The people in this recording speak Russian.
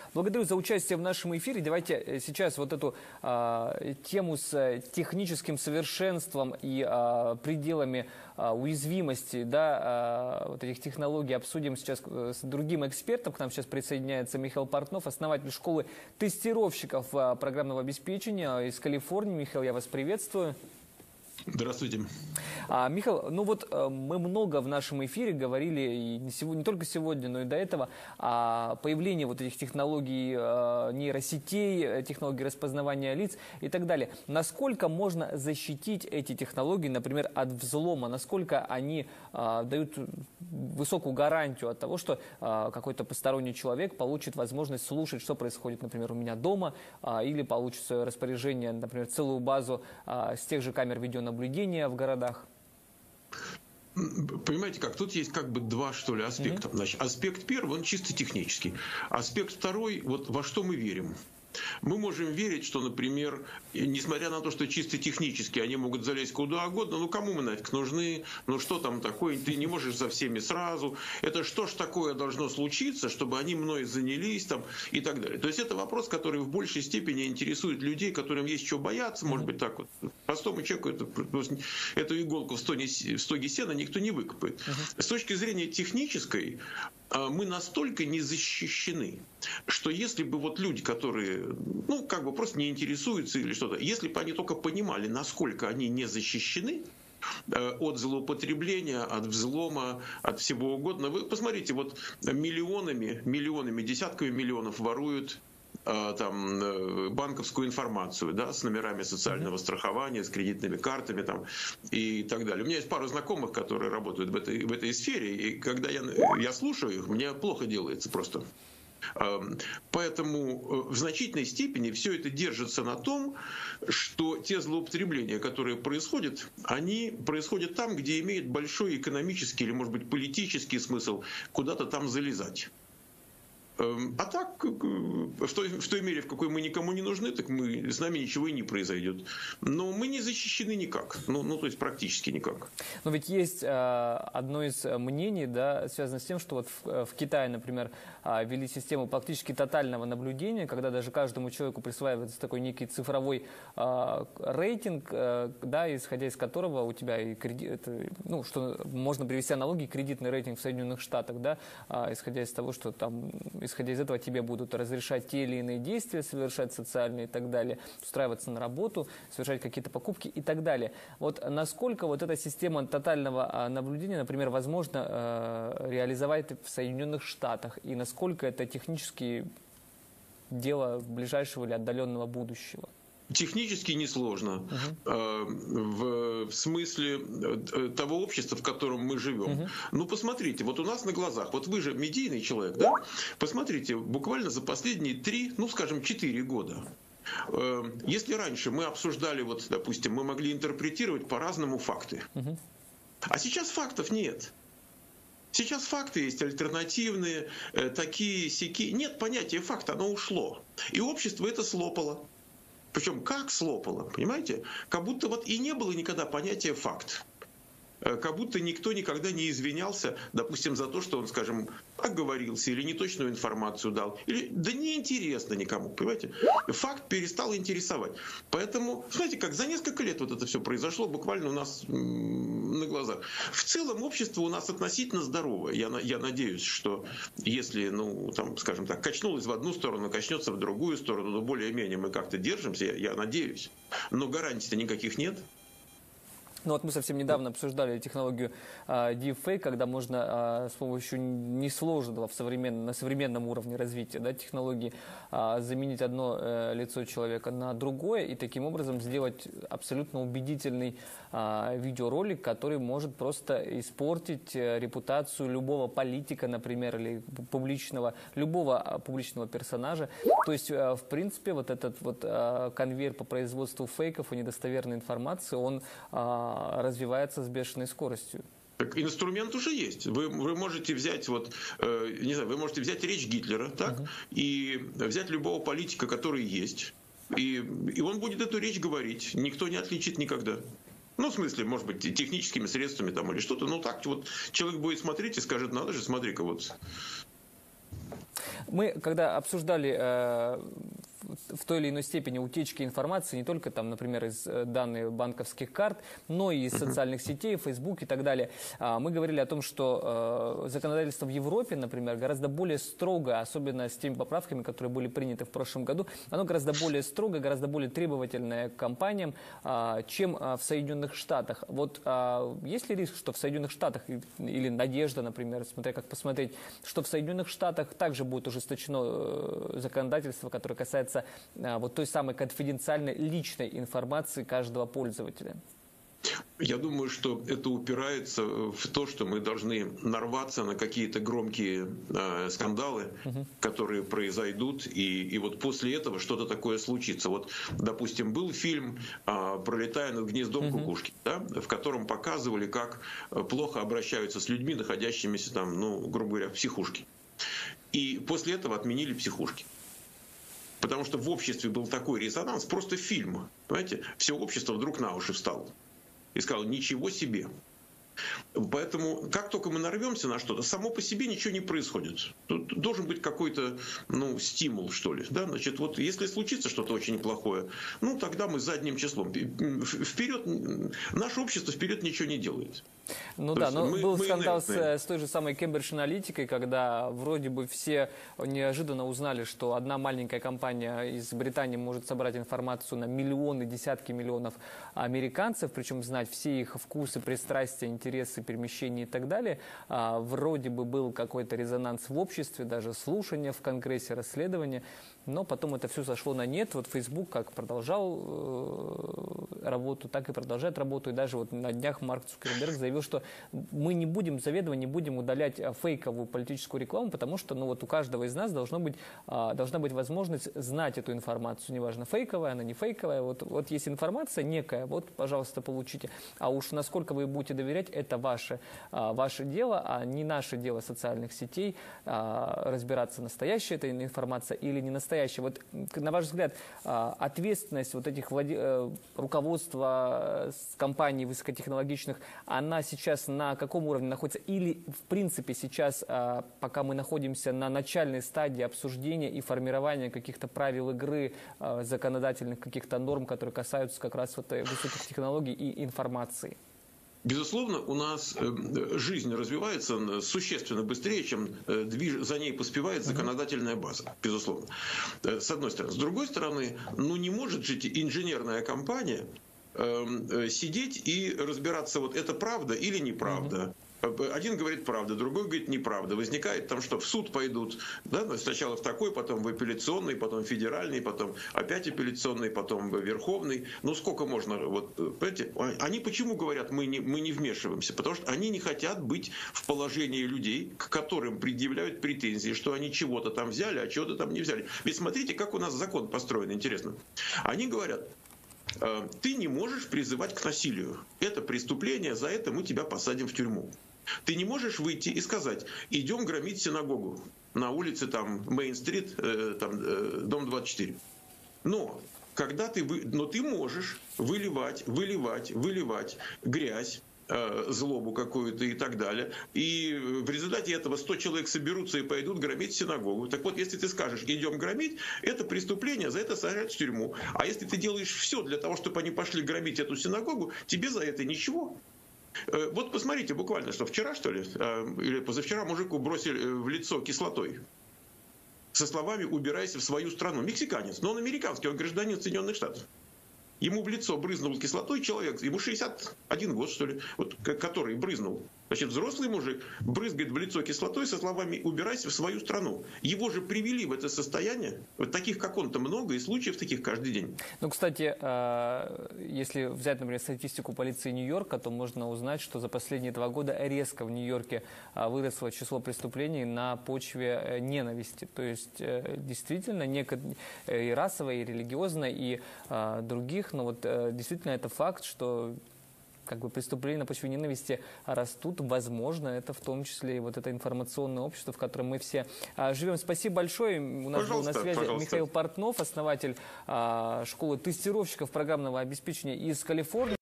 Благодарю за участие в нашем эфире. Давайте сейчас вот эту тему с техническим совершенством и пределами уязвимости, да, вот этих технологий обсудим сейчас с другим экспертом. К нам сейчас присоединяется Михаил Портнов, основатель школы тестировщиков программного обеспечения из Калифорнии. Михаил, я вас приветствую. Здравствуйте. Михаил, ну вот мы много в нашем эфире говорили, и не только сегодня, но и до этого, о появлении вот этих технологий нейросетей, технологий распознавания лиц и так далее. Насколько можно защитить эти технологии, например, от взлома? Насколько они дают высокую гарантию от того, что какой-то посторонний человек получит возможность слушать, что происходит, например, у меня дома, или получит в свое распоряжение, например, целую базу с тех же камер видеонаблюдения в городах? Понимаете как, тут есть как бы два, что ли, аспекта. Значит, аспект первый, он чисто технический. Аспект второй, вот во что мы верим. Мы можем верить, что, например, несмотря на то, что чисто технически они могут залезть куда угодно, ну кому мы нафиг нужны, ну что там такое, ты не можешь за всеми сразу, это что ж такое должно случиться, чтобы они мной занялись там и так далее. То есть это вопрос, который в большей степени интересует людей, которым есть что бояться, может быть так вот. Простому человеку эту иголку в стоге сена никто не выкопает. С точки зрения технической, мы настолько не защищены, что если бы вот люди, которые, ну, как бы просто не интересуются или что-то, если бы они только понимали, насколько они не защищены от злоупотребления, от взлома, от всего угодно. Вы посмотрите, вот миллионами, десятками миллионов воруют там банковскую информацию, да, с номерами социального страхования, с кредитными картами там, и так далее. У меня есть пара знакомых, которые работают в этой сфере, и когда я слушаю их, мне плохо делается просто. Поэтому в значительной степени все это держится на том, что те злоупотребления, которые происходят, они происходят там, где имеют большой экономический или, может быть, политический смысл куда-то там залезать. А так, в той мере, в какой мы никому не нужны, так с нами ничего и не произойдет. Но мы не защищены никак, то есть практически никак. Но ведь есть одно из мнений, да, связано с тем, что вот в Китае, например, ввели систему практически тотального наблюдения, когда даже каждому человеку присваивается такой некий цифровой рейтинг, да, исходя из которого у тебя и кредит, ну, что можно привести аналогии, кредитный рейтинг в Соединенных Штатах, да, исходя из того, что там, исходя из этого тебе будут разрешать те или иные действия, совершать социальные и так далее, устраиваться на работу, совершать какие-то покупки и так далее. Вот насколько вот эта система тотального наблюдения, например, возможно реализовать в Соединенных Штатах, и насколько это технически дело ближайшего или отдаленного будущего? Технически несложно, в смысле того общества, в котором мы живем. Ну, посмотрите, вот у нас на глазах, вот вы же медийный человек, да? Посмотрите, буквально за последние 3, ну, скажем, 4 года. Если раньше мы обсуждали, вот, допустим, мы могли интерпретировать по-разному факты, а сейчас фактов нет. Сейчас факты есть альтернативные, такие-сяки. Нет понятия факта, оно ушло. И общество это слопало. Причем как слопало, понимаете? Как будто вот и не было никогда понятия факт. Как будто никто никогда не извинялся, допустим, за то, что он, скажем, оговорился или неточную информацию дал. Или, да неинтересно никому, понимаете? Факт перестал интересовать. Поэтому, знаете как, за несколько лет вот это все произошло буквально у нас на глазах. В целом общество у нас относительно здоровое. Я надеюсь, что если, ну, там, скажем так, качнулось в одну сторону, качнется в другую сторону, но более-менее мы как-то держимся, я надеюсь. Но гарантий-то никаких нет. Ну вот мы совсем недавно обсуждали технологию Deepfake, когда можно с помощью несложного на современном уровне развития, да, технологии заменить одно лицо человека на другое и таким образом сделать абсолютно убедительный видеоролик, который может просто испортить репутацию любого политика, например, или любого публичного персонажа. То есть, в принципе, вот этот вот конвейер по производству фейков и недостоверной информации, он развивается с бешеной скоростью. Так инструмент уже есть. Вы можете взять не знаю, вы можете взять речь Гитлера, так, и взять любого политика, который есть, и он будет эту речь говорить. Никто не отличит никогда. Ну, в смысле, может быть, техническими средствами там или что-то. Ну, так вот человек будет смотреть и скажет, надо же, смотри-ка, вот. Мы, когда обсуждали в той или иной степени утечки информации, не только там, например, из данных банковских карт, но и из социальных сетей, Facebook и так далее, мы говорили о том, что законодательство в Европе, например, гораздо более строго, особенно с теми поправками, которые были приняты в прошлом году, оно гораздо более строго, гораздо более требовательное к компаниям, чем в Соединенных Штатах. Вот есть ли риск, что в Соединенных Штатах, или надежда, например, смотря как посмотреть, что в Соединенных Штатах также будет ужесточено законодательство, которое касается вот той самой конфиденциальной личной информации каждого пользователя? Я думаю, что это упирается в то, что мы должны нарваться на какие-то громкие скандалы, которые произойдут, и вот после этого что-то такое случится. Вот, допустим, был фильм «Пролетая над гнездом кукушки», да, в котором показывали, как плохо обращаются с людьми, находящимися там, ну, грубо говоря, в психушке. И после этого отменили психушки. Потому что в обществе был такой резонанс, просто фильм, понимаете, все общество вдруг на уши встало и сказало: ничего себе. Поэтому, как только мы нарвемся на что-то, само по себе ничего не происходит. Тут должен быть какой-то, ну, стимул, что ли. Да? Значит, вот если случится что-то очень плохое, ну, тогда мы задним числом. Вперед, наше общество вперед ничего не делает. Ну да, но был скандал с той же самой Cambridge Analytica, когда вроде бы все неожиданно узнали, что одна маленькая компания из Британии может собрать информацию на миллионы, десятки миллионов американцев, причем знать все их вкусы, пристрастия, интересы, перемещения и так далее. Вроде бы был какой-то резонанс в обществе, даже слушания в Конгрессе, расследования. Но потом это все сошло на нет. Вот Facebook как продолжал работу, так и продолжает работу. И даже вот на днях Марк Цукерберг заявил, что мы не будем заведомо, не будем удалять фейковую политическую рекламу, потому что, ну, вот у каждого из нас должна быть возможность знать эту информацию. Неважно, фейковая она, не фейковая. Вот есть информация некая, вот, пожалуйста, получите. А уж насколько вы будете доверять, это ваше дело, а не наше дело социальных сетей разбираться, настоящая эта информация или не настоящая. Вот, на ваш взгляд, ответственность вот этих руководства компаний высокотехнологичных, она сейчас на каком уровне находится? Или, в принципе, сейчас, пока мы находимся на начальной стадии обсуждения и формирования каких-то правил игры, законодательных каких-то норм, которые касаются как раз вот высоких технологий и информации? Безусловно, у нас жизнь развивается существенно быстрее, чем за ней поспевает законодательная база. Безусловно. С одной стороны. С другой стороны, ну не может же инженерная компания сидеть и разбираться, вот это правда или неправда. Один говорит правда, другой говорит неправда. Возникает там, что в суд пойдут, да? Сначала в такой, потом в апелляционный, потом в федеральный, потом опять апелляционный, потом в верховный. Ну сколько можно? Вот, понимаете? Они почему говорят, мы не вмешиваемся? Потому что они не хотят быть в положении людей, к которым предъявляют претензии, что они чего-то там взяли, а чего-то там не взяли. Ведь смотрите, как у нас закон построен, интересно. Они говорят: ты не можешь призывать к насилию. Это преступление, за это мы тебя посадим в тюрьму. Ты не можешь выйти и сказать: идем громить синагогу на улице там Мейн-стрит, дом 24. Но ты можешь выливать грязь, злобу какую-то и так далее. И в результате этого 100 человек соберутся и пойдут громить синагогу. Так вот, если ты скажешь: идем громить, это преступление, за это сажают в тюрьму. А если ты делаешь все для того, чтобы они пошли громить эту синагогу, тебе за это ничего. Вот посмотрите, буквально, что вчера, что ли, или позавчера мужику бросили в лицо кислотой со словами: убирайся в свою страну. Мексиканец, но он американский, он гражданин Соединенных Штатов. Ему в лицо брызнул кислотой человек, ему 61 год, что ли, вот, который брызнул. Значит, взрослый мужик брызгает в лицо кислотой со словами: убирайся в свою страну. Его же привели в это состояние. Вот таких, как он-то, много, и случаев таких каждый день. Ну, кстати, если взять, например, статистику полиции Нью-Йорка, то можно узнать, что за последние 2 года резко в Нью-Йорке выросло число преступлений на почве ненависти. То есть, действительно, и расовой, и религиозной, и других. Но вот действительно это факт, что как бы преступления на почве ненависти растут. Возможно, это в том числе и вот это информационное общество, в котором мы все живем. Спасибо большое. У нас был на связи Михаил Портнов, основатель школы тестировщиков программного обеспечения из Калифорнии.